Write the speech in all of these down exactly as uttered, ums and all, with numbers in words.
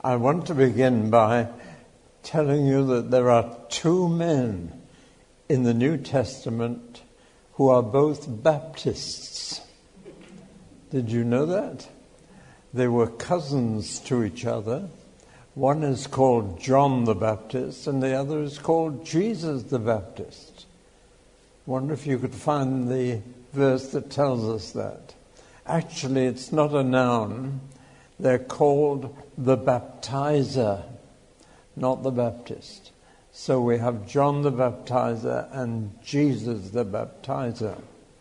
I want to begin by telling you that there are two men in the New Testament who are both Baptists. Did you know that? They were cousins to each other. One is called John the Baptist and the other is called Jesus the Baptist. Wonder if you could find the verse that tells us that. Actually, it's not a noun. They're called the baptizer, not the Baptist. So we have John the Baptizer and Jesus the Baptizer.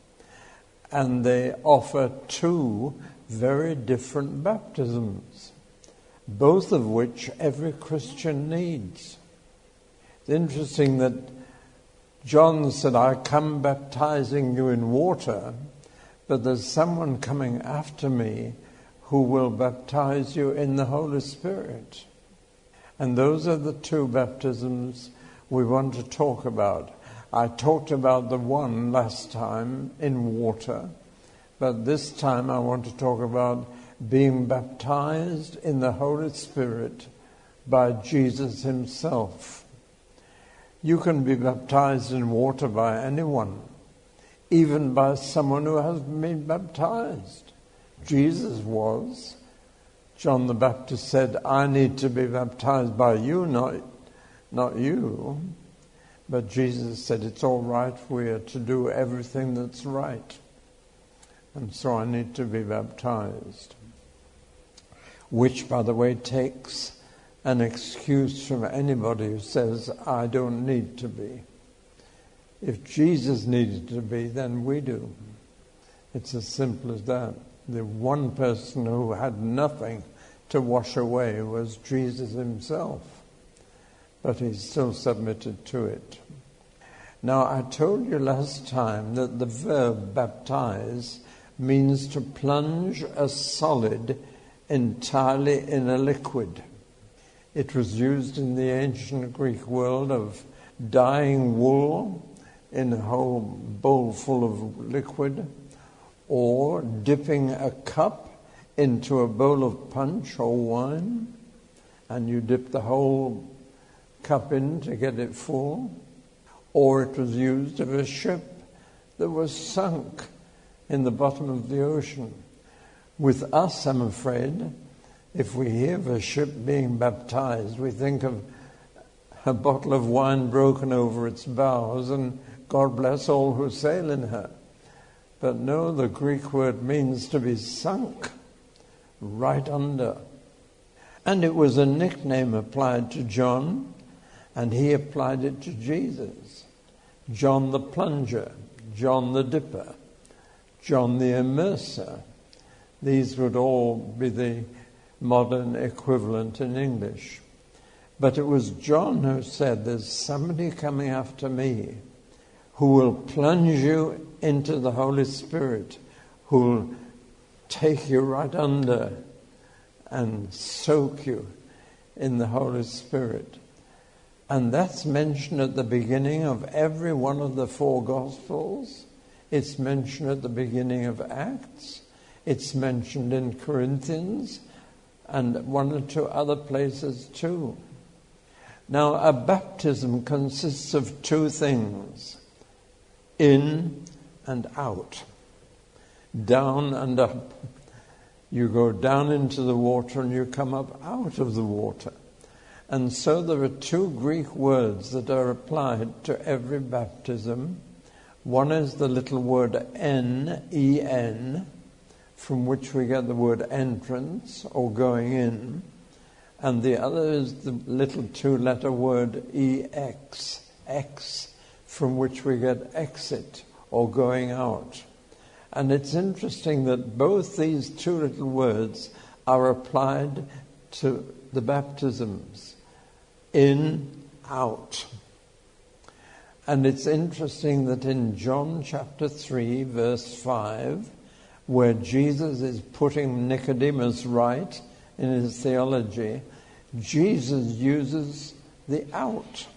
And they offer two very different baptisms, both of which every Christian needs. It's interesting that John said, I come baptizing you in water, but there's someone coming after me who will baptize you in the Holy Spirit. And those are the two baptisms we want to talk about. I talked about the one last time in water, but this time I want to talk about being baptized in the Holy Spirit by Jesus himself. You can be baptized in water by anyone, even by someone who hasn't been baptized. Jesus was. John the Baptist said, I need to be baptized by you, not, not you. But Jesus said, it's all right, we are to do everything that's right. And so I need to be baptized. Which, by the way, takes an excuse from anybody who says, I don't need to be. If Jesus needed to be, then we do. It's as simple as that. The one person who had nothing to wash away was Jesus himself. But he still submitted to it. Now, I told you last time that the verb baptize means to plunge a solid entirely in a liquid. It was used in the ancient Greek world of dyeing wool in a whole bowl full of liquid, or dipping a cup into a bowl of punch or wine, and you dip the whole cup in to get it full. Or it was used of a ship that was sunk in the bottom of the ocean. With us, I'm afraid, if we hear of a ship being baptized, we think of a bottle of wine broken over its bows and God bless all who sail in her. But no, the Greek word means to be sunk right under. And it was a nickname applied to John, and he applied it to Jesus. John the Plunger, John the Dipper, John the Immerser. These would all be the modern equivalent in English. But it was John who said, there's somebody coming after me who will plunge you into the Holy Spirit, who will take you right under and soak you in the Holy Spirit. And that's mentioned at the beginning of every one of the four Gospels. It's mentioned at the beginning of Acts. It's mentioned in Corinthians and one or two other places too. Now, a baptism consists of two things: in and out, down and up. You go down into the water and you come up out of the water. And so there are two Greek words that are applied to every baptism. One is the little word en, E N, from which we get the word entrance or going in. And the other is the little two-letter word E X, X, from which we get exit or going out. And it's interesting that both these two little words are applied to the baptisms. In, out. And it's interesting that in John chapter three, verse five, where Jesus is putting Nicodemus right in his theology, Jesus uses the out.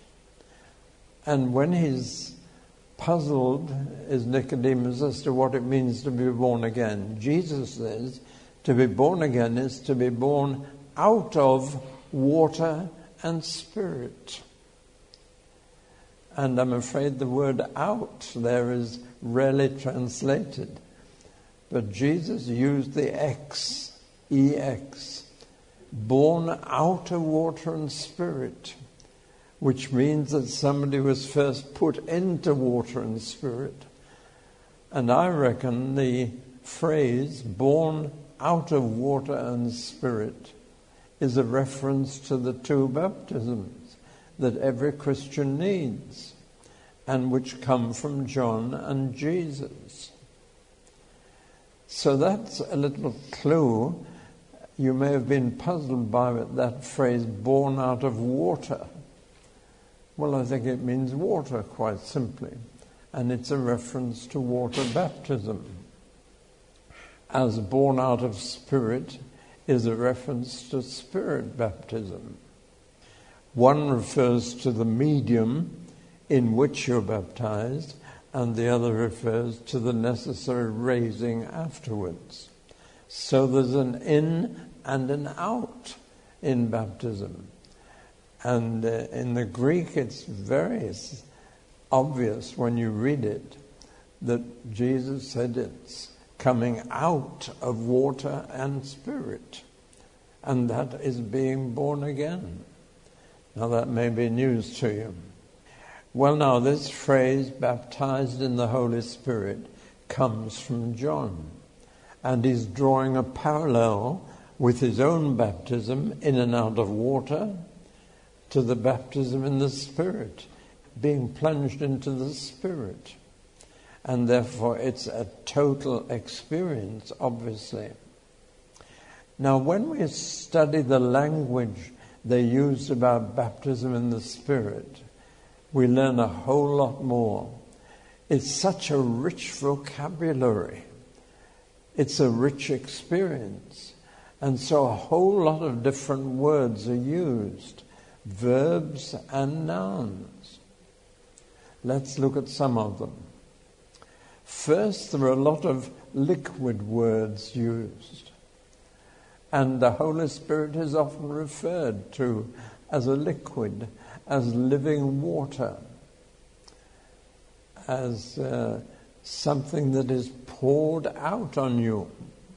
And when he's puzzled, is Nicodemus, as to what it means to be born again, Jesus says, to be born again is to be born out of water and spirit. And I'm afraid the word out there is rarely translated. But Jesus used the X, E X, born out of water and spirit, which means that somebody was first put into water and spirit. And I reckon the phrase born out of water and spirit is a reference to the two baptisms that every Christian needs and which come from John and Jesus. So that's a little clue. You may have been puzzled by it, that phrase, born out of water. Well, I think it means water, quite simply. And it's a reference to water baptism. As born out of spirit is a reference to spirit baptism. One refers to the medium in which you're baptized, and the other refers to the necessary raising afterwards. So there's an in and an out in baptism. And uh, in the Greek, it's very obvious when you read it that Jesus said it's coming out of water and spirit. And that is being born again. Now that may be news to you. Well, now this phrase, baptized in the Holy Spirit, comes from John. And he's drawing a parallel with his own baptism in and out of water to the baptism in the Spirit, being plunged into the Spirit. And therefore it's a total experience, obviously. Now, when we study the language they use about baptism in the Spirit, we learn a whole lot more. It's such a rich vocabulary. It's a rich experience. And so a whole lot of different words are used, verbs and nouns. Let's look at some of them. First, there are a lot of liquid words used. And the Holy Spirit is often referred to as a liquid, as living water, as uh, something that is poured out on you.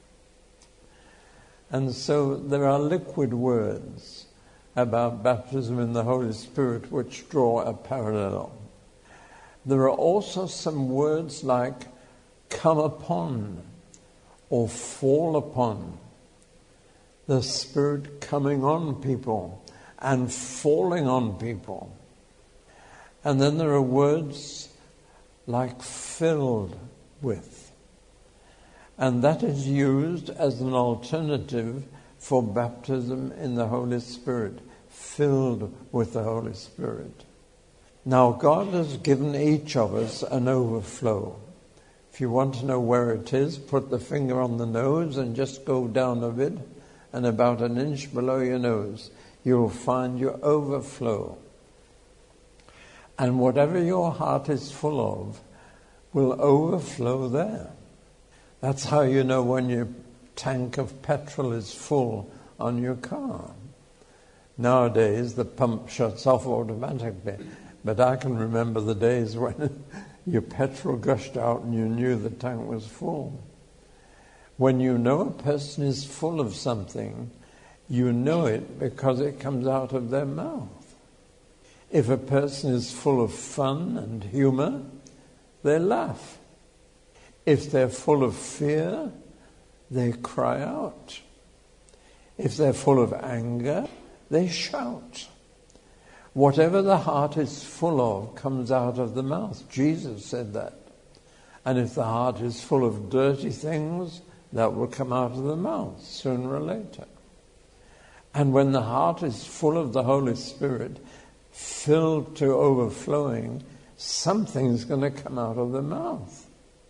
And so there are liquid words about baptism in the Holy Spirit which draw a parallel. There are also some words like come upon or fall upon. The Spirit coming on people and falling on people. And then there are words like filled with. And that is used as an alternative for baptism in the Holy Spirit, filled with the Holy Spirit. Now, God has given each of us an overflow. If you want to know where it is, put the finger on the nose and just go down a bit, and about an inch below your nose, you'll find your overflow. And whatever your heart is full of will overflow there. That's how you know when your tank of petrol is full on your car. Nowadays, the pump shuts off automatically. But I can remember the days when your petrol gushed out and you knew the tank was full. When you know a person is full of something, you know it because it comes out of their mouth. If a person is full of fun and humor, they laugh. If they're full of fear, they cry out. If they're full of anger, they shout. Whatever the heart is full of comes out of the mouth. Jesus said that. And if the heart is full of dirty things, that will come out of the mouth sooner or later. And when the heart is full of the Holy Spirit, filled to overflowing, something's going to come out of the mouth.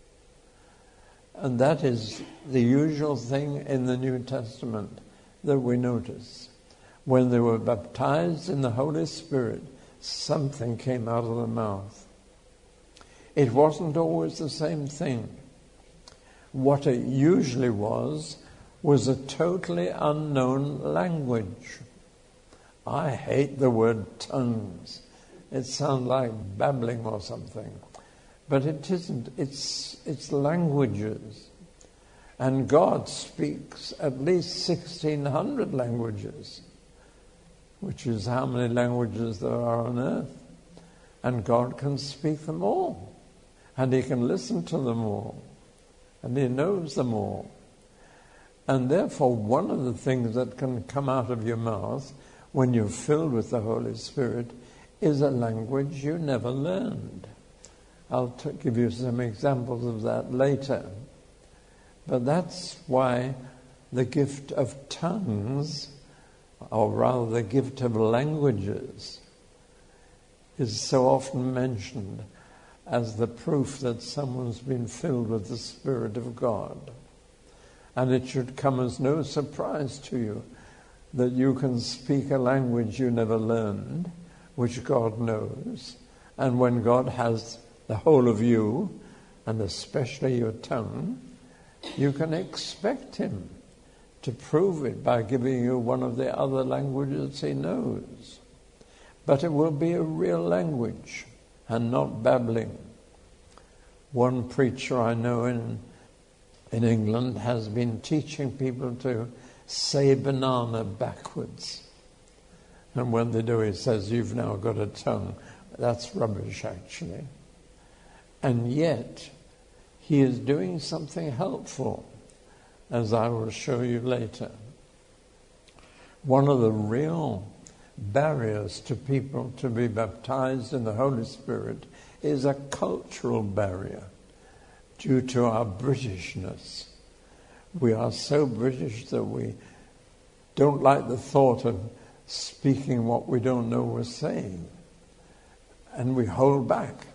And that is the usual thing in the New Testament that we notice. When they were baptized in the Holy Spirit, something came out of the mouth. It wasn't always the same thing. What it usually was, was a totally unknown language. I hate the word tongues. It sounds like babbling or something. But it isn't. It's, it's languages. And God speaks at least sixteen hundred languages, which is how many languages there are on earth. And God can speak them all. And he can listen to them all. And he knows them all. And therefore, one of the things that can come out of your mouth when you're filled with the Holy Spirit is a language you never learned. I'll t- give you some examples of that later. But that's why the gift of tongues, or rather the gift of languages, is so often mentioned as the proof that someone's been filled with the Spirit of God. And it should come as no surprise to you that you can speak a language you never learned, which God knows. And when God has the whole of you, and especially your tongue, you can expect him to prove it by giving you one of the other languages he knows. But it will be a real language and not babbling. One preacher I know in, in England has been teaching people to say banana backwards. And when they do, he says, you've now got a tongue. That's rubbish, actually. And yet, he is doing something helpful, as I will show you later. One of the real barriers to people to be baptized in the Holy Spirit is a cultural barrier due to our Britishness. We are so British that we don't like the thought of speaking what we don't know we're saying. And we hold back.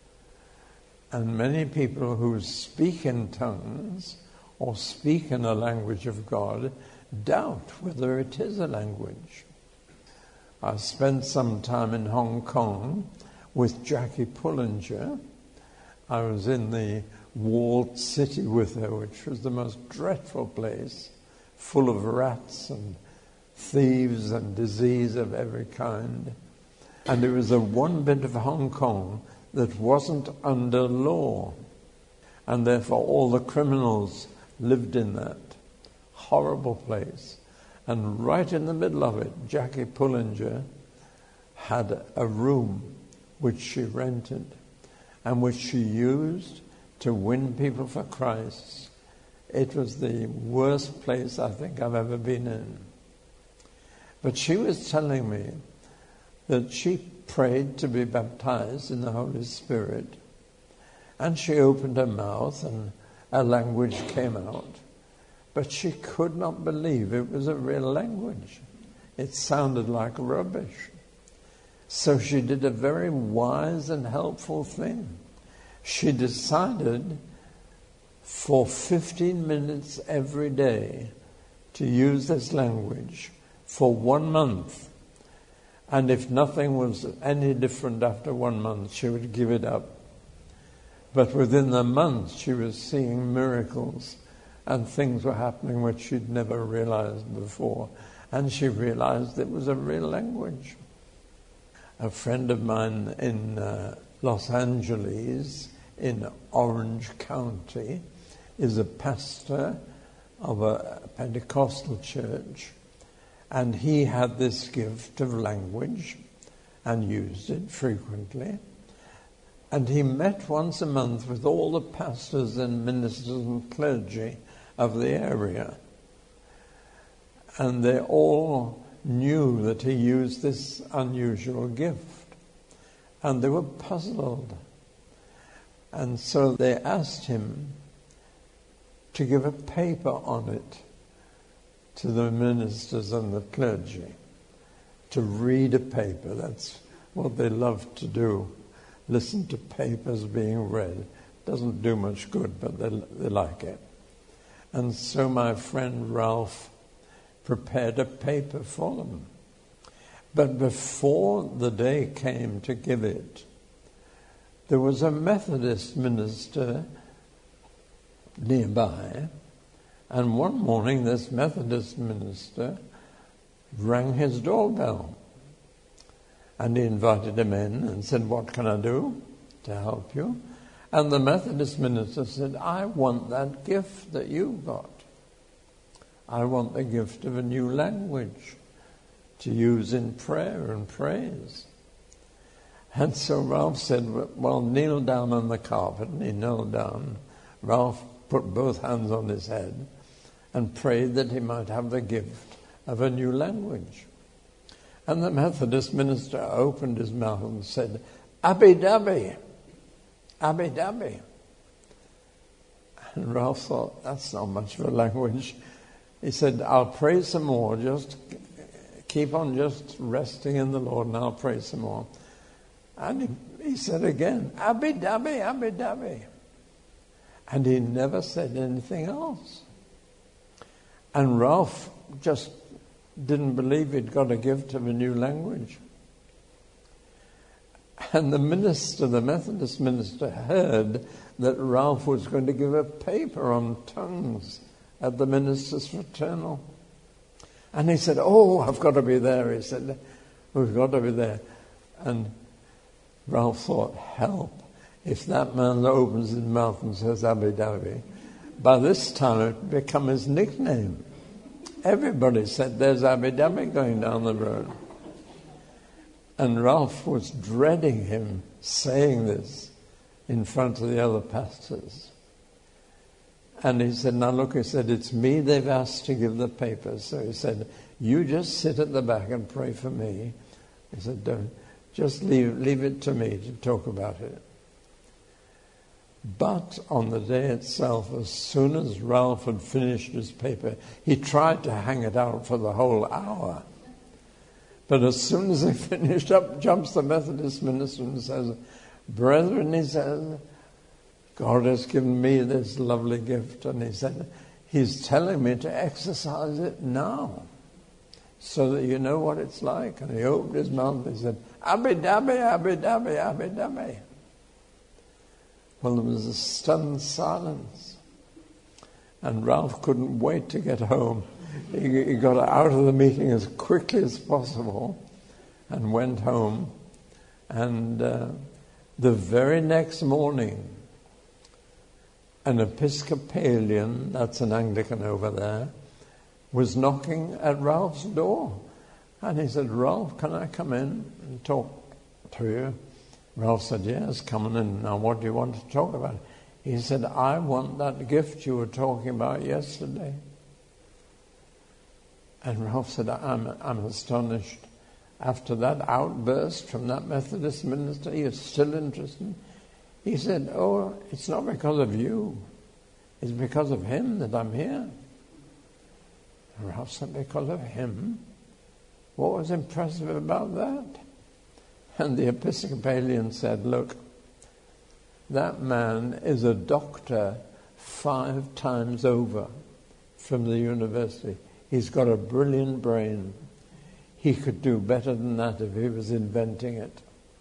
And many people who speak in tongues or speak in a language of God doubt whether it is a language. I spent some time in Hong Kong with Jackie Pullinger. I was in the walled city with her, which was the most dreadful place, full of rats and thieves and disease of every kind. And it was the one bit of Hong Kong that wasn't under law. And therefore all the criminals lived in that horrible place. And right in the middle of it, Jackie Pullinger had a room which she rented and which she used to win people for Christ. It was the worst place I think I've ever been in. But she was telling me that she prayed to be baptized in the Holy Spirit, and she opened her mouth and a language came out, but she could not believe it was a real language. It sounded like rubbish. So she did a very wise and helpful thing. She decided for fifteen minutes every day to use this language for one month. And if nothing was any different after one month, she would give it up. But within the month, she was seeing miracles and things were happening which she'd never realized before. And she realized it was a real language. A friend of mine in uh, Los Angeles, in Orange County, is a pastor of a Pentecostal church. And he had this gift of language and used it frequently. And he met once a month with all the pastors and ministers and clergy of the area. And they all knew that he used this unusual gift. And they were puzzled. And so they asked him to give a paper on it to the ministers and the clergy, to read a paper. That's what they love to do, listen to papers being read. Doesn't do much good, but they, they like it. And so my friend Ralph prepared a paper for them. But before the day came to give it, there was a Methodist minister nearby. And one morning, this Methodist minister rang his doorbell And he invited him in and said, what can I do to help you? And the Methodist minister said, I want that gift that you got. I want the gift of a new language to use in prayer and praise. And so Ralph said, well, kneel down on the carpet. And he knelt down. Ralph put both hands on his head and prayed that he might have the gift of a new language. And the Methodist minister opened his mouth and said, Abby Dabby, Abby Dabby. And Ralph thought, that's not much of a language. He said, I'll pray some more, just keep on just resting in the Lord and I'll pray some more. And he, he said again, Abby Dabby, Abby Dabby. And he never said anything else. And Ralph just didn't believe he'd got a gift of a new language. And the minister, the Methodist minister, heard that Ralph was going to give a paper on tongues at the ministers' fraternal. And he said, oh, I've got to be there. He said, we've got to be there. And Ralph thought, help. If that man opens his mouth and says Abby Dabby, by this time it had become his nickname. Everybody said, there's Abby Dabby going down the road. And Ralph was dreading him saying this in front of the other pastors. And he said, now look, he said, it's me they've asked to give the paper. So he said, you just sit at the back and pray for me. He said, don't, just leave, leave it to me to talk about it. But on the day itself, as soon as Ralph had finished his paper, he tried to hang it out for the whole hour. But as soon as he finished up, jumps the Methodist minister and says, brethren, he says, God has given me this lovely gift. And he said, he's telling me to exercise it now so that you know what it's like. And he opened his mouth and he said, Abby Dabby, Abby Dabby, Abby Dabby. Well, there was a stunned silence. And Ralph couldn't wait to get home. He, he got out of the meeting as quickly as possible and went home. And uh, the very next morning, an Episcopalian, that's an Anglican over there, was knocking at Ralph's door. And he said, Ralph, can I come in and talk to you? Ralph said, yes, come on in. Now, what do you want to talk about? He said, I want that gift you were talking about yesterday. And Ralph said, I'm, I'm astonished. After that outburst from that Methodist minister, you're still interested? He said, oh, it's not because of you. It's because of him that I'm here. And Ralph said, because of him? What was impressive about that? And the Episcopalian said, look, that man is a doctor five times over from the university. He's got a brilliant brain. He could do better than that if he was inventing it.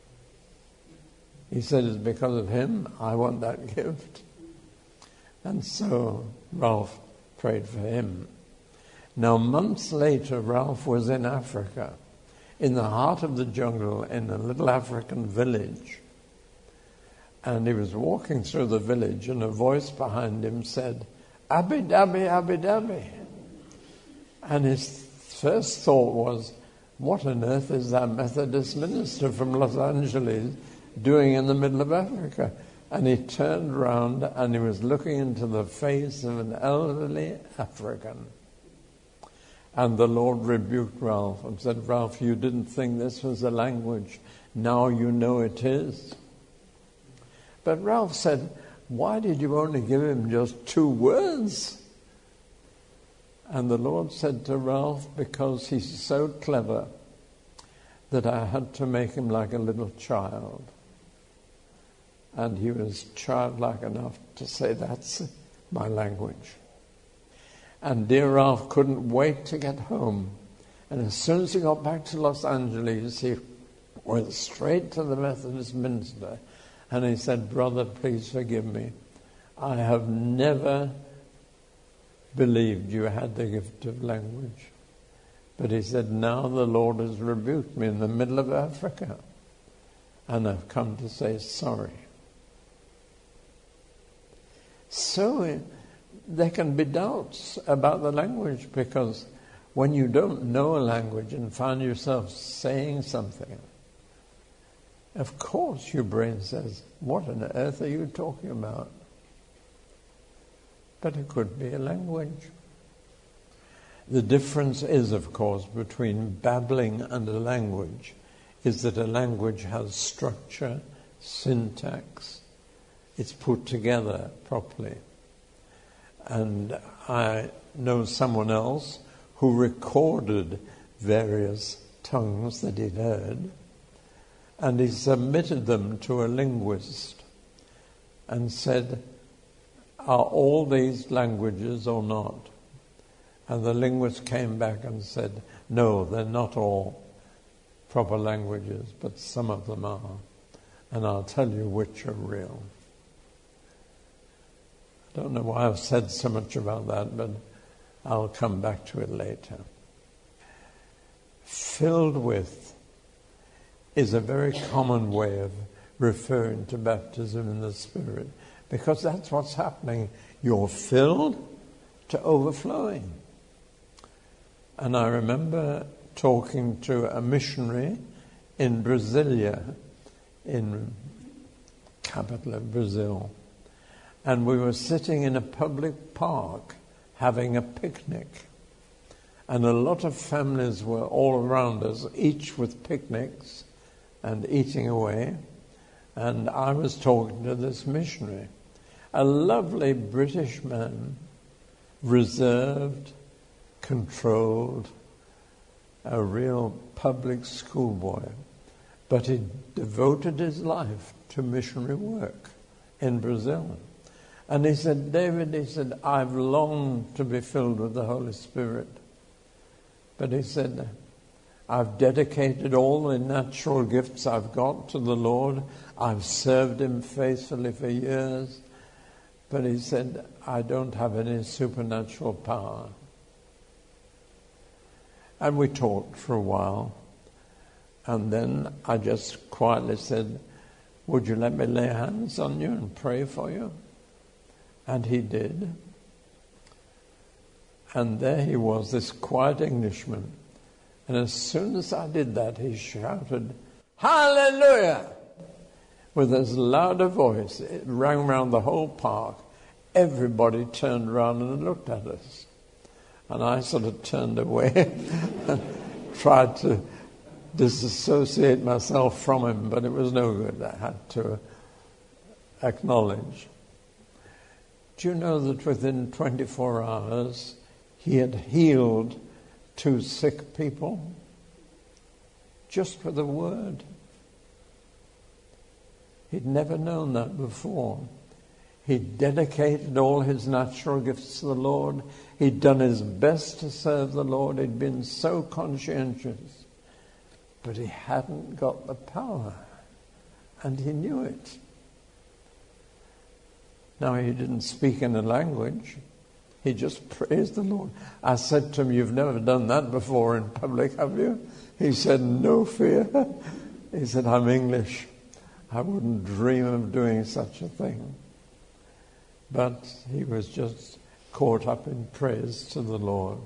He said, it's because of him I want that gift. And so Ralph prayed for him. Now, months later, Ralph was in Africa, in the heart of the jungle, in a little African village. And he was walking through the village, and a voice behind him said, Abby Dabby, Abby Dabby. And his first thought was, what on earth is that Methodist minister from Los Angeles doing in the middle of Africa? And he turned round and he was looking into the face of an elderly African. And the Lord rebuked Ralph and said, Ralph, you didn't think this was a language. Now you know it is. But Ralph said, why did you only give him just two words? And the Lord said to Ralph, because he's so clever that I had to make him like a little child. And he was childlike enough to say, that's my language. And dear Ralph couldn't wait to get home. And as soon as he got back to Los Angeles, he went straight to the Methodist minister. And he said, brother, please forgive me. I have never believed you had the gift of language. But he said, now the Lord has rebuked me in the middle of Africa, and I've come to say sorry. So there can be doubts about the language, because when you don't know a language and find yourself saying something, of course your brain says, what on earth are you talking about? But it could be a language. The difference is, of course, between babbling and a language is that a language has structure, syntax, it's put together properly. And I know someone else who recorded various tongues that he'd heard, and he submitted them to a linguist and said, are all these languages or not? And the linguist came back and said, no, they're not all proper languages, but some of them are. And I'll tell you which are real. I don't know why I've said so much about that, but I'll come back to it later. Filled with is a very common way of referring to baptism in the Spirit, because that's what's happening. You're filled to overflowing. And I remember talking to a missionary in Brasilia, in capital of Brazil, and we were sitting in a public park having a picnic, and a lot of families were all around us, each with picnics and eating away, and I was talking to this missionary, a lovely British man, reserved, controlled, a real public schoolboy, but he devoted his life to missionary work in Brazil. And he said, David, he said, I've longed to be filled with the Holy Spirit. But he said, I've dedicated all the natural gifts I've got to the Lord. I've served him faithfully for years. But he said, I don't have any supernatural power. And we talked for a while. And then I just quietly said, would you let me lay hands on you and pray for you? And he did. And there he was, this quiet Englishman. And as soon as I did that, he shouted, Hallelujah! With as loud a voice, it rang around the whole park. Everybody turned around and looked at us. And I sort of turned away and tried to disassociate myself from him, but it was no good. I had to acknowledge. Do you know that within twenty-four hours he had healed two sick people? Just with a word. He'd never known that before. He'd dedicated all his natural gifts to the Lord. He'd done his best to serve the Lord. He'd been so conscientious. But he hadn't got the power. And he knew it. Now, he didn't speak in a language. He just praised the Lord. I said to him, you've never done that before in public, have you? He said, no fear. He said, I'm English. I wouldn't dream of doing such a thing. But he was just caught up in praise to the Lord.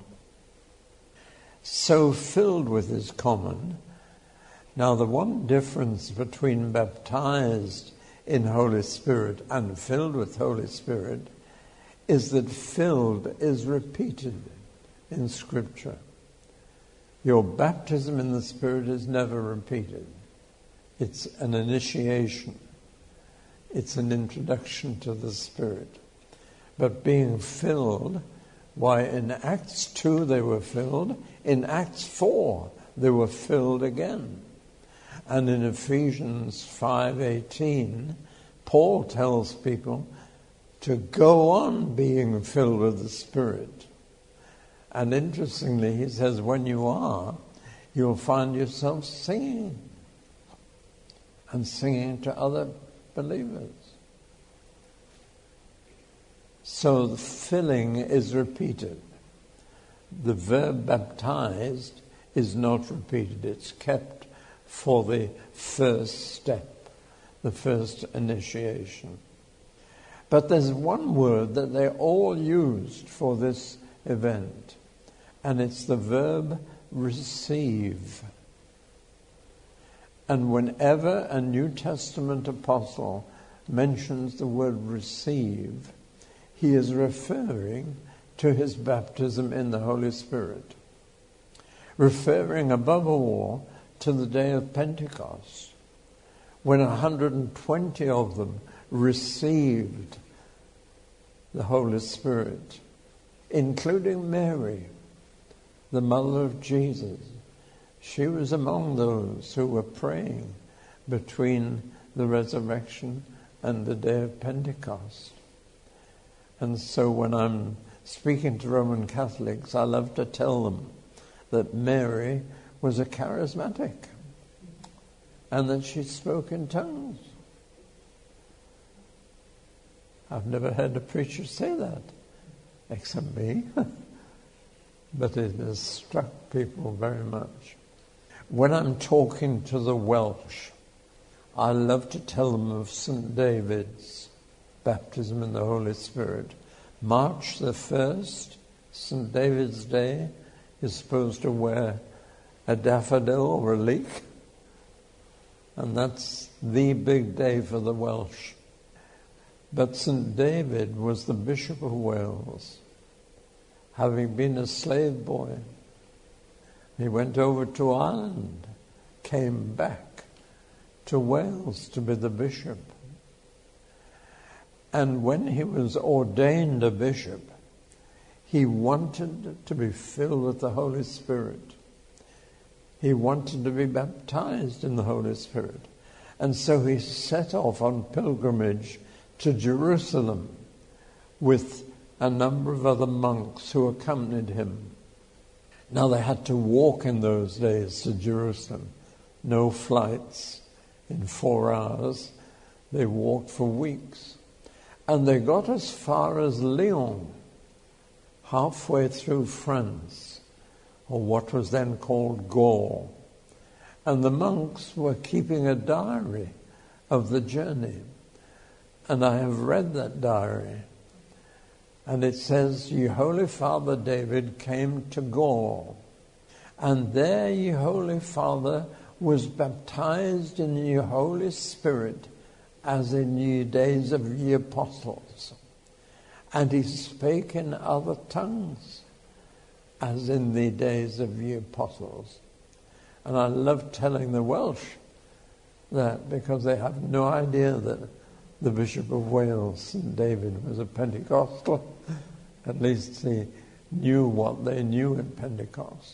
So filled with is common. Now, the one difference between baptized in Holy Spirit and filled with Holy Spirit is that filled is repeated in Scripture. Your baptism in the Spirit is never repeated. It's an initiation. It's an introduction to the Spirit. But being filled, why in Acts two they were filled, in Acts four they were filled again. And in Ephesians five eighteen, Paul tells people to go on being filled with the Spirit. And interestingly, he says, when you are, you'll find yourself singing. And singing to other believers. So the filling is repeated. the verb baptized is not repeated. It's kept for the first step, the first initiation. But there's one word that they all used for this event, and it's the verb receive. And whenever a New Testament apostle mentions the word receive, he is referring to his baptism in the Holy Spirit, referring above all to the day of Pentecost, when one hundred twenty of them received the Holy Spirit, including Mary, the mother of Jesus. She was among those who were praying between the resurrection and the day of Pentecost. And so when I'm speaking to Roman Catholics, I love to tell them that Mary was a charismatic and that she spoke in tongues. I've never heard a preacher say that, except me. But it has struck people very much. When I'm talking to the Welsh, I love to tell them of Saint David's baptism in the Holy Spirit. March the first, Saint David's Day, is supposed to wear a daffodil or a leek. And that's the big day for the Welsh. But Saint David was the Bishop of Wales, having been a slave boy. He went over to Ireland, came back to Wales to be the bishop. And when he was ordained a bishop, he wanted to be filled with the Holy Spirit. He wanted to be baptized in the Holy Spirit. And so he set off on pilgrimage to Jerusalem with a number of other monks who accompanied him. Now they had to walk in those days to Jerusalem. No flights in four hours. They walked for weeks. And they got as far as Lyon, halfway through France, or what was then called Gaul. And the monks were keeping a diary of the journey. And I have read that diary. And it says, Ye Holy Father David came to Gaul. And there Ye Holy Father was baptized in Ye Holy Spirit, as in ye days of ye apostles. And he spake in other tongues, as in the days of ye apostles. And I love telling the Welsh that, because they have no idea that the Bishop of Wales, Saint David, was a Pentecostal. At least he knew what they knew in Pentecost.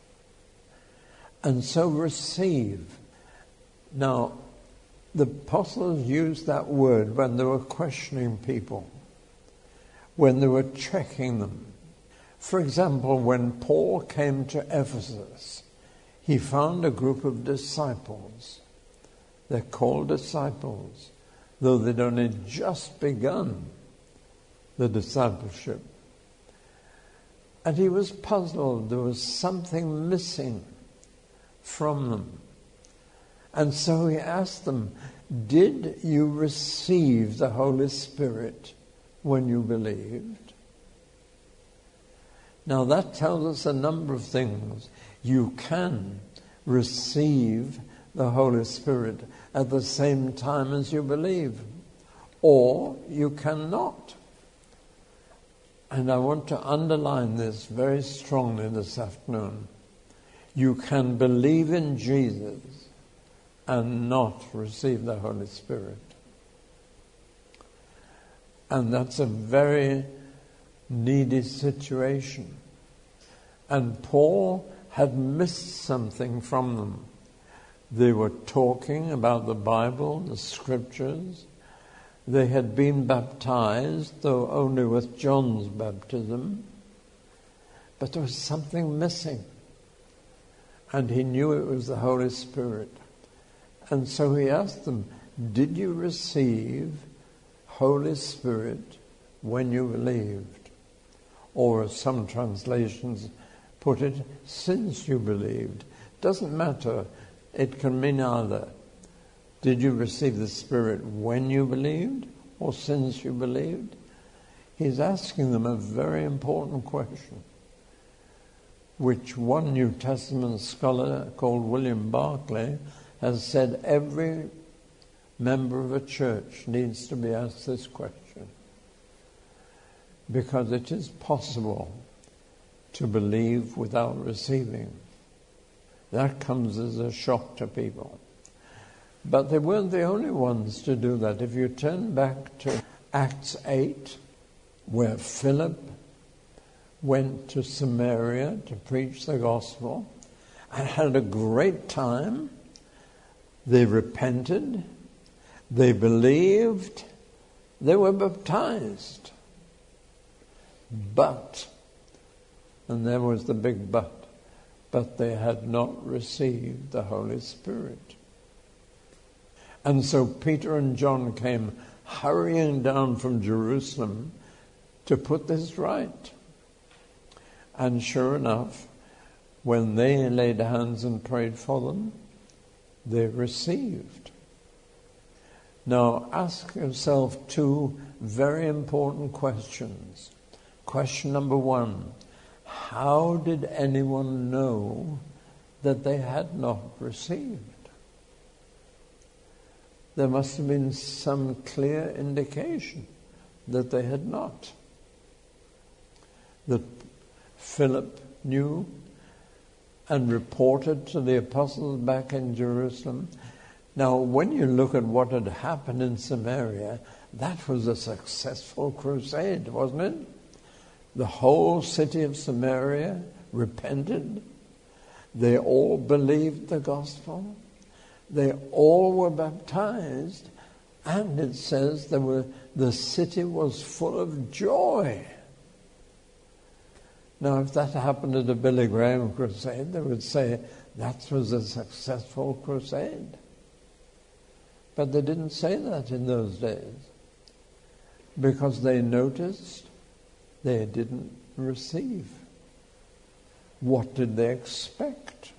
And so receive. Now, the apostles used that word when they were questioning people, when they were checking them. For example, when Paul came to Ephesus, he found a group of disciples. They're called disciples, though they'd only just begun the discipleship. And he was puzzled. There was something missing from them. And so he asked them, did you receive the Holy Spirit when you believed? Now that tells us a number of things. You can receive the Holy Spirit at the same time as you believe, or you cannot. And I want to underline this very strongly this afternoon. You can believe in Jesus and not receive the Holy Spirit. And that's a very needy situation. And Paul had missed something from them. They were talking about the Bible, the Scriptures. They had been baptized, though only with John's baptism. But there was something missing. And he knew it was the Holy Spirit. And so he asked them, did you receive Holy Spirit when you believed? or as some translations put it, since you believed. Doesn't matter. It can mean either. Did you receive the Spirit when you believed or since you believed? He's asking them a very important question, which one New Testament scholar called William Barclay has said every member of a church needs to be asked this question, because it is possible to believe without receiving. That comes as a shock to people. But they weren't the only ones to do that. If you turn back to Acts eight, where Philip went to Samaria to preach the gospel and had a great time, they repented, they believed, they were baptized. But, and there was the big but, but they had not received the Holy Spirit. And so Peter and John came hurrying down from Jerusalem to put this right. And sure enough, when they laid hands and prayed for them, they received. Now ask yourself two very important questions. Question number one, how did anyone know that they had not received? There must have been some clear indication that they had not. That Philip knew and reported to the apostles back in Jerusalem. Now, when you look at what had happened in Samaria, that was a successful crusade, wasn't it? The whole city of Samaria repented. They all believed the gospel. They all were baptized. And it says there were, the city was full of joy. Now, if that happened at a Billy Graham crusade, they would say that was a successful crusade. But they didn't say that in those days, because they noticed they didn't receive. What did they expect?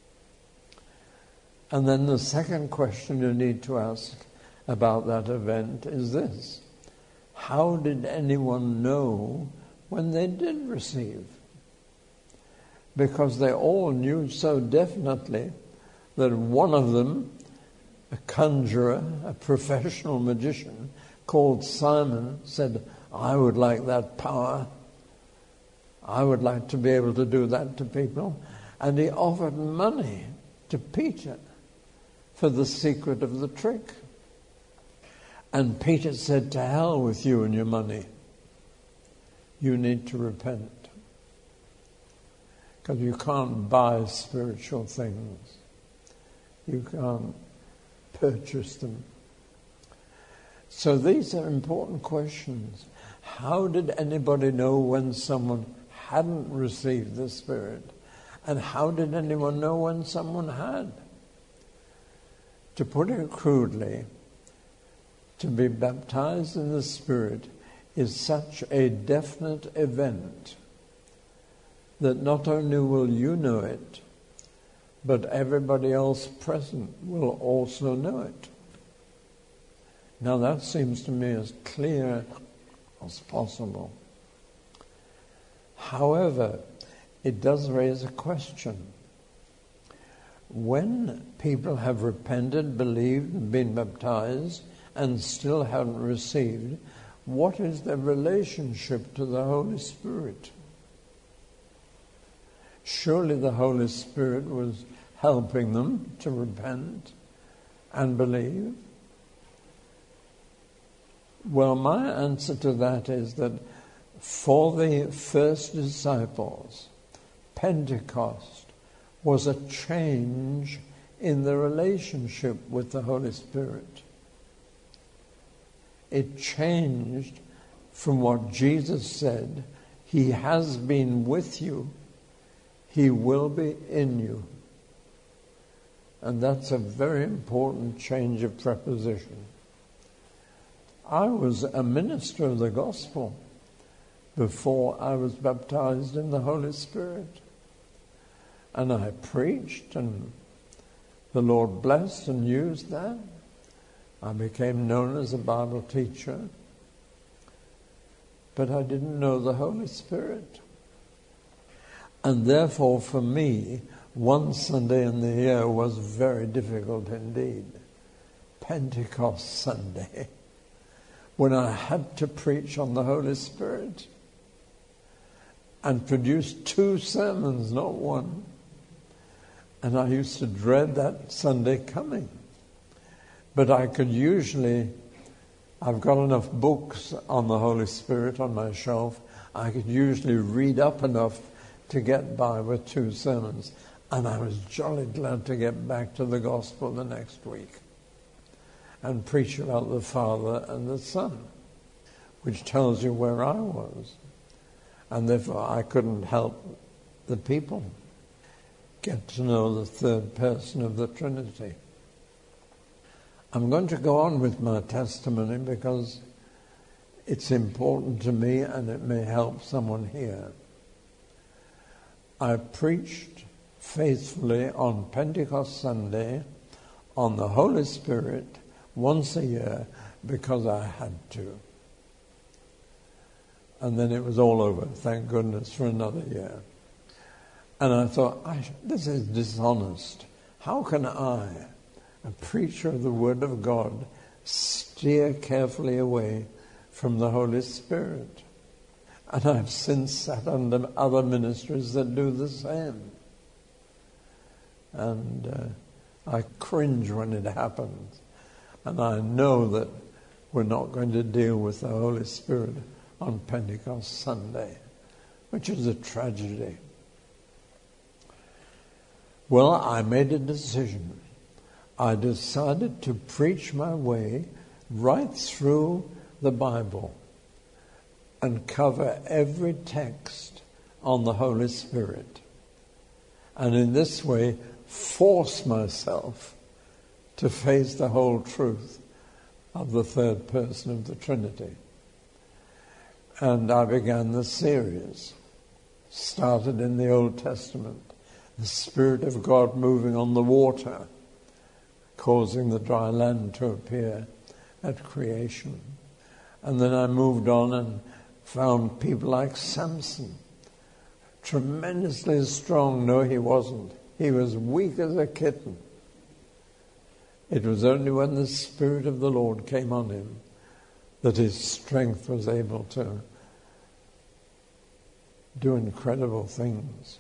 And then the second question you need to ask about that event is this: how did anyone know when they did receive? Because they all knew so definitely that one of them, a conjurer, a professional magician called Simon, said, I would like that power. I would like to be able to do that to people. And he offered money to Peter for the secret of the trick. And Peter said, to hell with you and your money. You need to repent. Because you can't buy spiritual things. You can't purchase them. So these are important questions. How did anybody know when someone hadn't received the Spirit? And how did anyone know when someone had? To put it crudely, to be baptized in the Spirit is such a definite event that not only will you know it, but everybody else present will also know it. Now that seems to me as clear as possible. However, it does raise a question. When people have repented, believed, and been baptized, and still haven't received, what is their relationship to the Holy Spirit? Surely the Holy Spirit was helping them to repent and believe. Well, my answer to that is that for the first disciples, Pentecost was a change in the relationship with the Holy Spirit. It changed from what Jesus said, He has been with you, He will be in you. And that's a very important change of preposition. I was a minister of the gospel before I was baptized in the Holy Spirit. And I preached, and the Lord blessed and used that. I became known as a Bible teacher. But I didn't know the Holy Spirit. And therefore, for me, one Sunday in the year was very difficult indeed. Pentecost Sunday, when I had to preach on the Holy Spirit and produce two sermons, not one. And I used to dread that Sunday coming. But I could usually, I've got enough books on the Holy Spirit on my shelf, I could usually read up enough to get by with two sermons. And I was jolly glad to get back to the gospel the next week and preach about the Father and the Son, which tells you where I was. And therefore I couldn't help the people get to know the third person of the Trinity. I'm going to go on with my testimony because it's important to me and it may help someone here. I preached faithfully on Pentecost Sunday on the Holy Spirit once a year because I had to. And then it was all over, thank goodness, for another year. And I thought, I, this is dishonest. How can I, a preacher of the Word of God, steer carefully away from the Holy Spirit? And I've since sat under other ministries that do the same. And uh, I cringe when it happens. And I know that we're not going to deal with the Holy Spirit on Pentecost Sunday, which is a tragedy. Well, I made a decision. I decided to preach my way right through the Bible and cover every text on the Holy Spirit. And in this way, force myself to face the whole truth of the third person of the Trinity. And I began the series, started in the Old Testament, the Spirit of God moving on the water, causing the dry land to appear at creation. And then I moved on and found people like Samson, tremendously strong. No, he wasn't. He was weak as a kitten. It was only when the Spirit of the Lord came on him that his strength was able to do incredible things.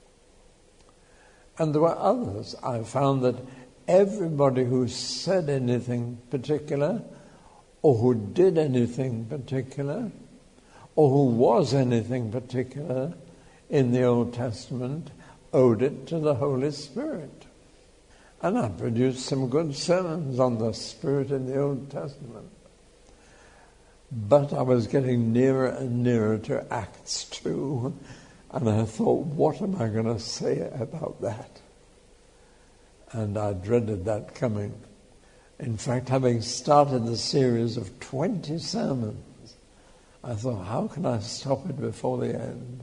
And there were others. I found that everybody who said anything particular, or who did anything particular, or who was anything particular in the Old Testament, owed it to the Holy Spirit. And I produced some good sermons on the Spirit in the Old Testament. But I was getting nearer and nearer to Acts two, and I thought, what am I going to say about that? And I dreaded that coming. In fact, having started the series of twenty sermons, I thought, how can I stop it before the end?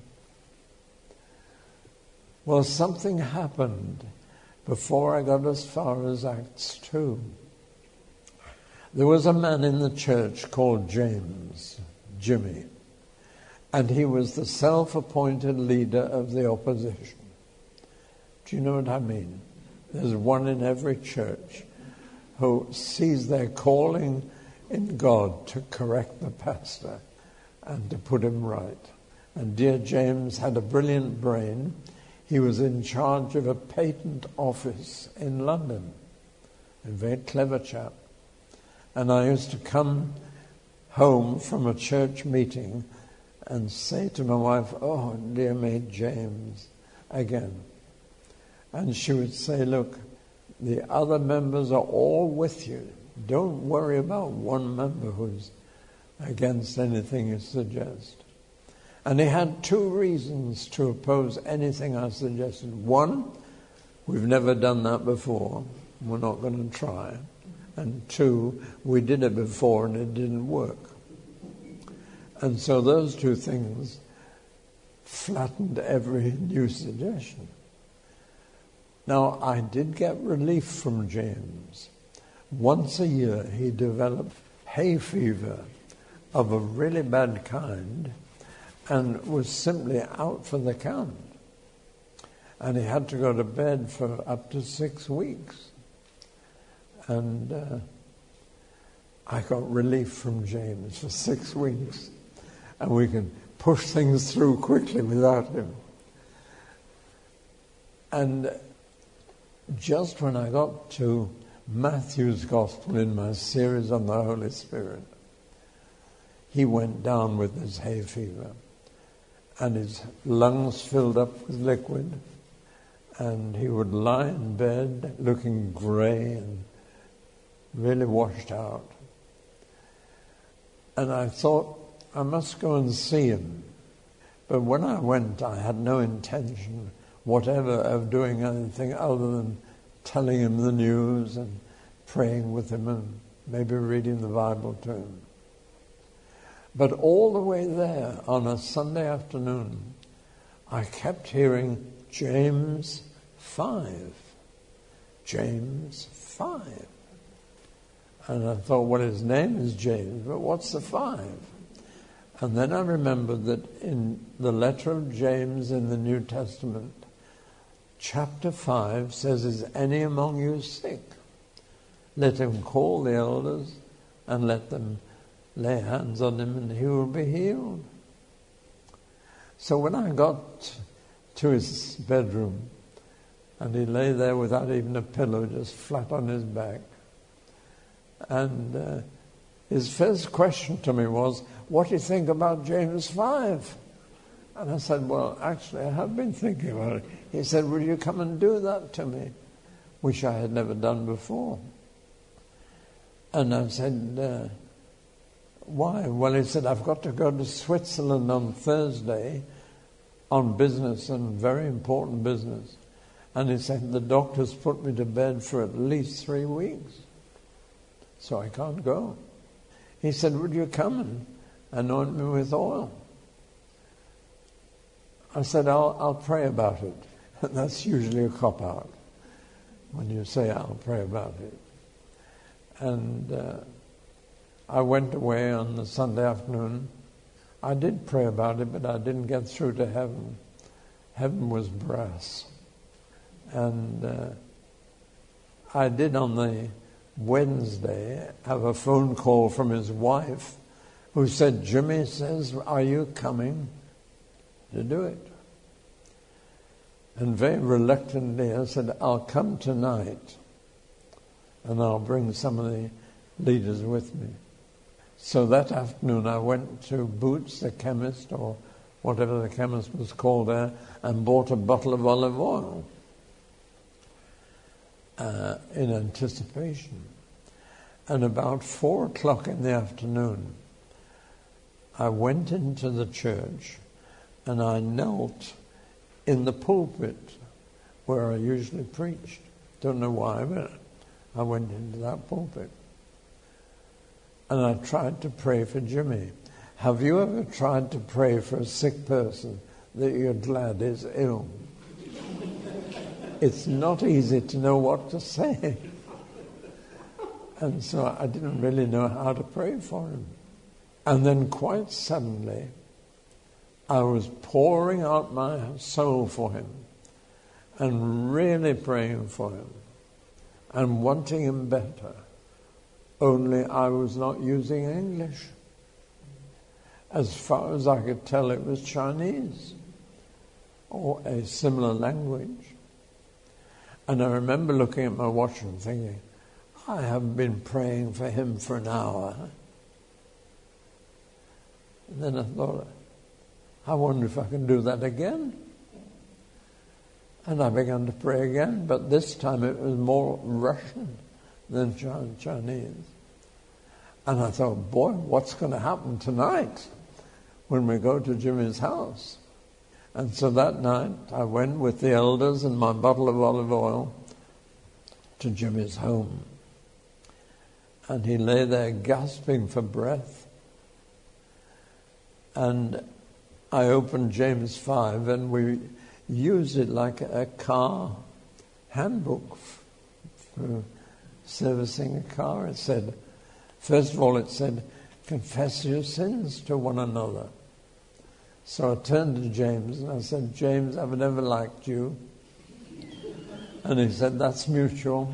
Well, something happened before I got as far as Acts two. There was a man in the church called James, Jimmy, and he was the self-appointed leader of the opposition. Do you know what I mean? There's one in every church who sees their calling in God to correct the pastor and to put him right. And dear James had a brilliant brain. He was in charge of a patent office in London, a very clever chap. And I used to come home from a church meeting and say to my wife, oh, dear me, James, again. And she would say, look, the other members are all with you. Don't worry about one member who's against anything you suggest. And he had two reasons to oppose anything I suggested. One, we've never done that before. We're not going to try. And two, we did it before and it didn't work. And so those two things flattened every new suggestion. Now, I did get relief from James. Once a year he developed hay fever of a really bad kind and was simply out for the count. And he had to go to bed for up to six weeks. And uh, I got relief from James for six weeks. And we can push things through quickly without him. And just when I got to Matthew's Gospel in my series on the Holy Spirit, he went down with his hay fever. And his lungs filled up with liquid. And he would lie in bed looking grey and really washed out. And I thought, I must go and see him. But when I went, I had no intention whatever of doing anything other than telling him the news and praying with him and maybe reading the Bible to him. But all the way there on a Sunday afternoon, I kept hearing James five. James five. And I thought, well, his name is James, but what's the five? And then I remembered that in the letter of James in the New Testament, chapter five says, is any among you sick? Let him call the elders and let them lay hands on him and he will be healed. So when I got to his bedroom and he lay there without even a pillow, just flat on his back, and uh, his first question to me was, what do you think about James five? And I said, well, actually, I have been thinking about it. He said, will you come and do that to me? Which I had never done before. And I said, uh, why? Well, he said, I've got to go to Switzerland on Thursday on business, and very important business. And he said, the doctor's put me to bed for at least three weeks. So I can't go. He said, would you come and anoint me with oil? I said, I'll, I'll pray about it. That's usually a cop-out when you say, I'll pray about it. And uh, I went away on the Sunday afternoon. I did pray about it, but I didn't get through to heaven. Heaven was brass. And uh, I did on the Wednesday have a phone call from his wife who said, Jimmy says, are you coming to do it? And very reluctantly I said, I'll come tonight and I'll bring some of the leaders with me. So that afternoon I went to Boots, the chemist, or whatever the chemist was called there, and bought a bottle of olive oil uh, in anticipation. And about four o'clock in the afternoon, I went into the church and I knelt in the pulpit where I usually preached. Don't know why, but I went into that pulpit. And I tried to pray for Jimmy. Have you ever tried to pray for a sick person that you're glad is ill? It's not easy to know what to say. And so I didn't really know how to pray for him. And then quite suddenly, I was pouring out my soul for him and really praying for him and wanting him better. Only I was not using English. As far as I could tell, it was Chinese or a similar language. And I remember looking at my watch and thinking, I haven't been praying for him for an hour. And then I thought, I wonder if I can do that again. And I began to pray again, but this time it was more Russian than Chinese. And I thought, boy, what's going to happen tonight when we go to Jimmy's house? And so that night I went with the elders and my bottle of olive oil to Jimmy's home. And he lay there gasping for breath. And I opened James five, and we used it like a car handbook for servicing a car. It said, first of all, it said, confess your sins to one another. So I turned to James and I said, James, I've never liked you. And he said, that's mutual.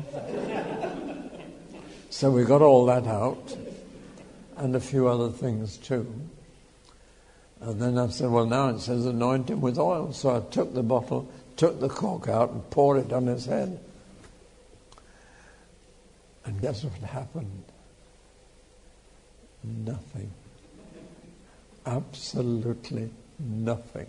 So we got all that out, and a few other things too. And then I said, well, now it says anoint him with oil. So I took the bottle, took the cork out and poured it on his head. And guess what happened? Nothing. Absolutely nothing.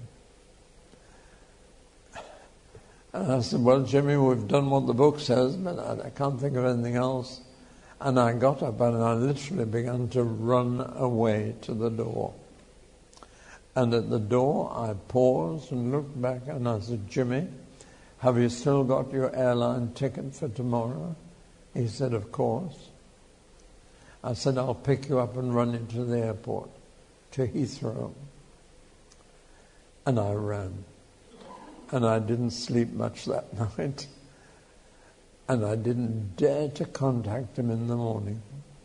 And I said, well, Jimmy, we've done what the book says, but I, I can't think of anything else. And I got up and I literally began to run away to the door. And at the door, I paused and looked back and I said, Jimmy, have you still got your airline ticket for tomorrow? He said, of course. I said, I'll pick you up and run you to the airport, to Heathrow. And I ran. And I didn't sleep much that night. And I didn't dare to contact him in the morning.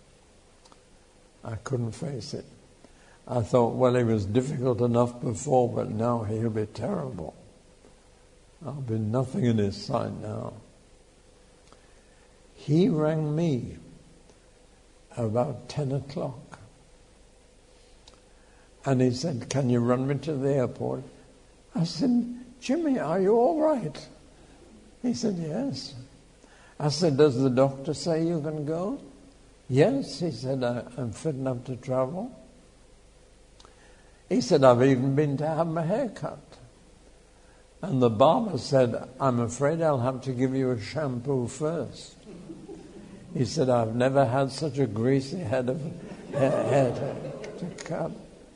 I couldn't face it. I thought, well, he was difficult enough before, but now he'll be terrible. I'll be nothing in his sight now. He rang me about ten o'clock. And he said, can you run me to the airport? I said, Jimmy, are you all right? He said, yes. I said, does the doctor say you can go? Yes. He said, I, I'm fit enough to travel. He said, I've even been to have my hair cut. And the barber said, I'm afraid I'll have to give you a shampoo first. He said, I've never had such a greasy head of hair, hair to, to cut.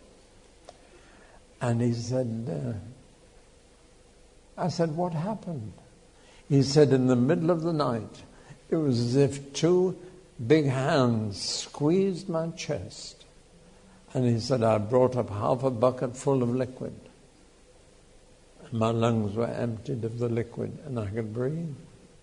And he said, uh, I said, what happened? He said, in the middle of the night, it was as if two big hands squeezed my chest. And he said, I brought up half a bucket full of liquid. My lungs were emptied of the liquid and I could breathe.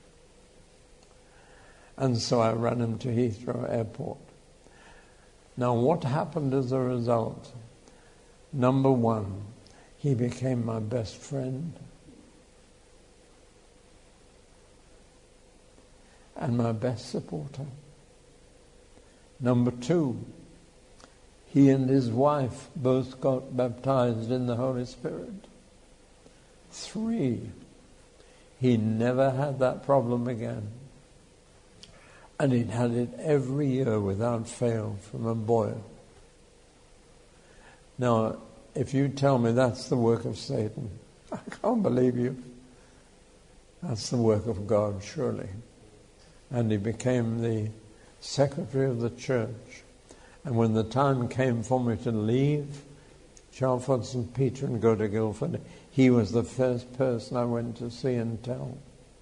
And so I ran him to Heathrow Airport. Now, what happened as a result? Number one, he became my best friend and my best supporter. Number two, he and his wife both got baptized in the Holy Spirit. Three, he never had that problem again. And he'd had it every year without fail from a boil. Now, if you tell me that's the work of Satan, I can't believe you. That's the work of God, surely. And he became the secretary of the church. And when the time came for me to leave Chalfont Saint Peter and go to Guildford, he was the first person I went to see and tell.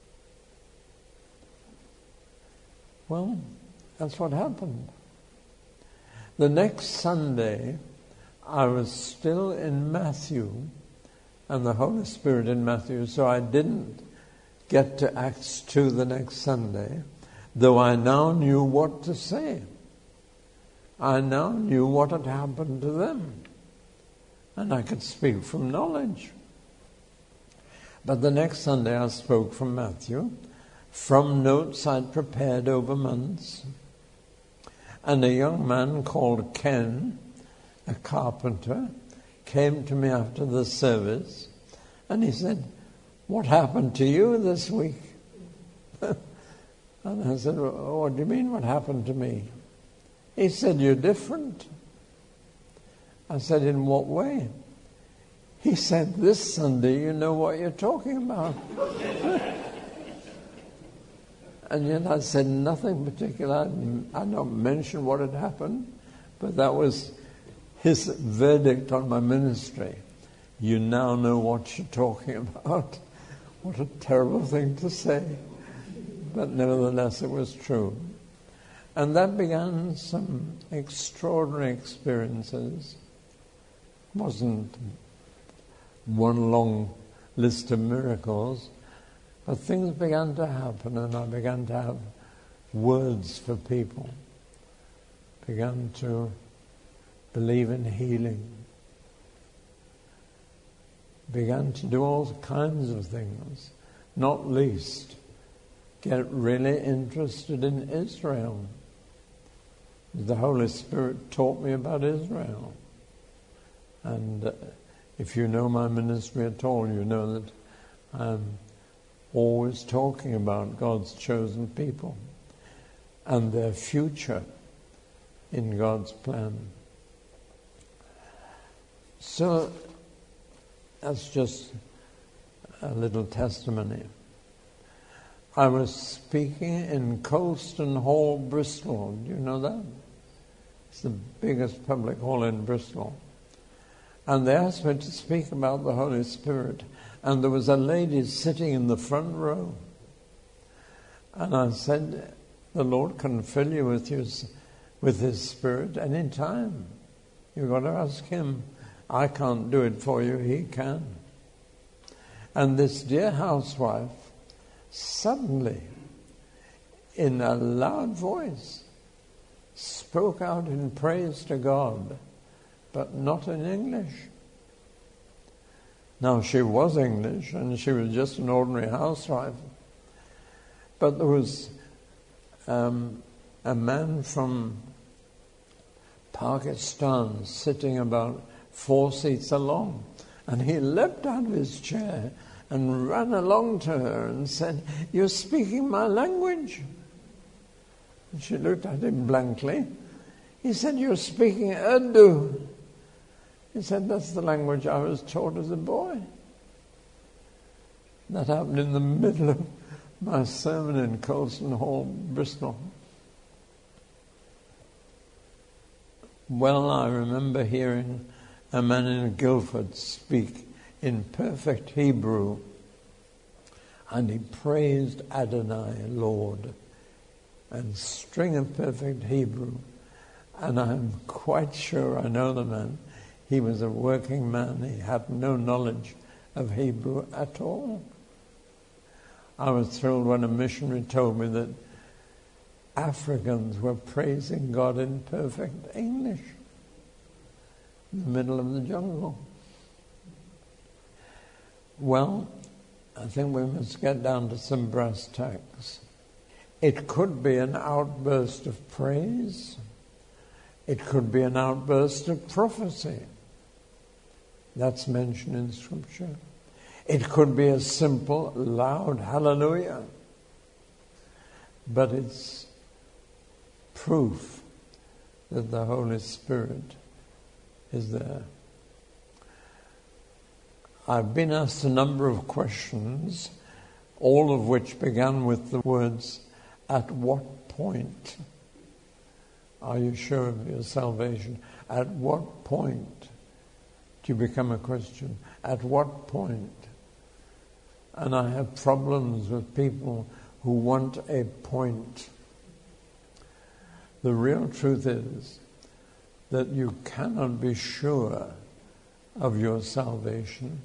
Well, that's what happened. The next Sunday, I was still in Matthew and the Holy Spirit in Matthew, so I didn't get to Acts two the next Sunday, though I now knew what to say. I now knew what had happened to them, and I could speak from knowledge. But the next Sunday I spoke from Matthew, from notes I'd prepared over months. And a young man called Ken, a carpenter, came to me after the service, and he said, what happened to you this week? And I said, oh, what do you mean, what happened to me? He said, you're different. I said, in what way? He said, this Sunday you know what you're talking about. And yet I said nothing particular. I don't mention what had happened, but that was his verdict on my ministry. You now know what you're talking about. What a terrible thing to say. But nevertheless, it was true. And that began some extraordinary experiences. wasn't one long list of miracles, but things began to happen, and I began to have words for people, began to believe in healing, began to do all kinds of things, not least get really interested in Israel. The Holy Spirit taught me about Israel. And uh, if you know my ministry at all, you know that I'm always talking about God's chosen people and their future in God's plan. So that's just a little testimony. I was speaking in Colston Hall, Bristol. Do you know that? It's the biggest public hall in Bristol. And they asked me to speak about the Holy Spirit. And there was a lady sitting in the front row. And I said, the Lord can fill you with, his, with His Spirit any time. You've got to ask Him. I can't do it for you, He can. And this dear housewife suddenly, in a loud voice, spoke out in praise to God, but not in English. Now, she was English, and she was just an ordinary housewife. But there was um, a man from Pakistan sitting about four seats along, and he leapt out of his chair and ran along to her and said, "You're speaking my language." And she looked at him blankly. He said, "You're speaking Urdu." He said, "That's the language I was taught as a boy." That happened in the middle of my sermon in Colston Hall, Bristol. Well, I remember hearing a man in Guildford speak in perfect Hebrew, and he praised Adonai, Lord, and string of perfect Hebrew. And I'm quite sure I know the man. He was a working man. He had no knowledge of Hebrew at all. I was thrilled when a missionary told me that Africans were praising God in perfect English in the middle of the jungle. Well, I think we must get down to some brass tacks. It could be an outburst of praise. It could be an outburst of prophecy. That's mentioned in Scripture. It could be a simple, loud hallelujah. But it's proof that the Holy Spirit is there. I've been asked a number of questions, all of which began with the words, "At what point are you sure of your salvation? At what point do you become a Christian? At what point?" And I have problems with people who want a point. The real truth is that you cannot be sure of your salvation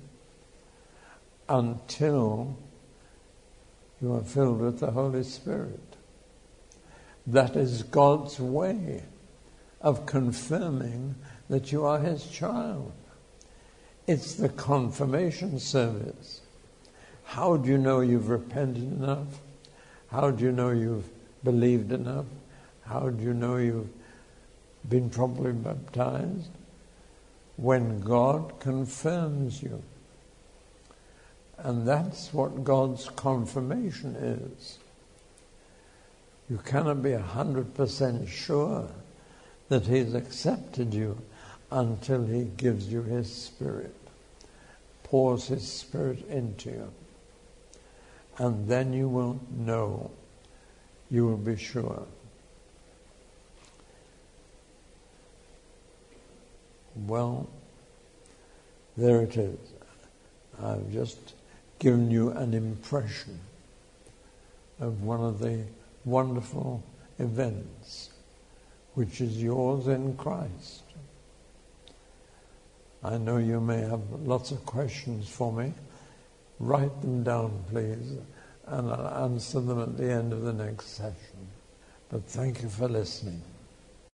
until you are filled with the Holy Spirit. That is God's way of confirming that you are His child. It's the confirmation service. How do you know you've repented enough? How do you know you've believed enough? How do you know you've been properly baptized? When God confirms you. And that's what God's confirmation is. You cannot be a hundred percent sure that He's accepted you until He gives you His Spirit, pours His Spirit into you. And then you will know, you will be sure. Well, there it is. I've just given you an impression of one of the wonderful events which is yours in Christ. I know you may have lots of questions for me. Write them down, please, and I'll answer them at the end of the next session. But thank you for listening.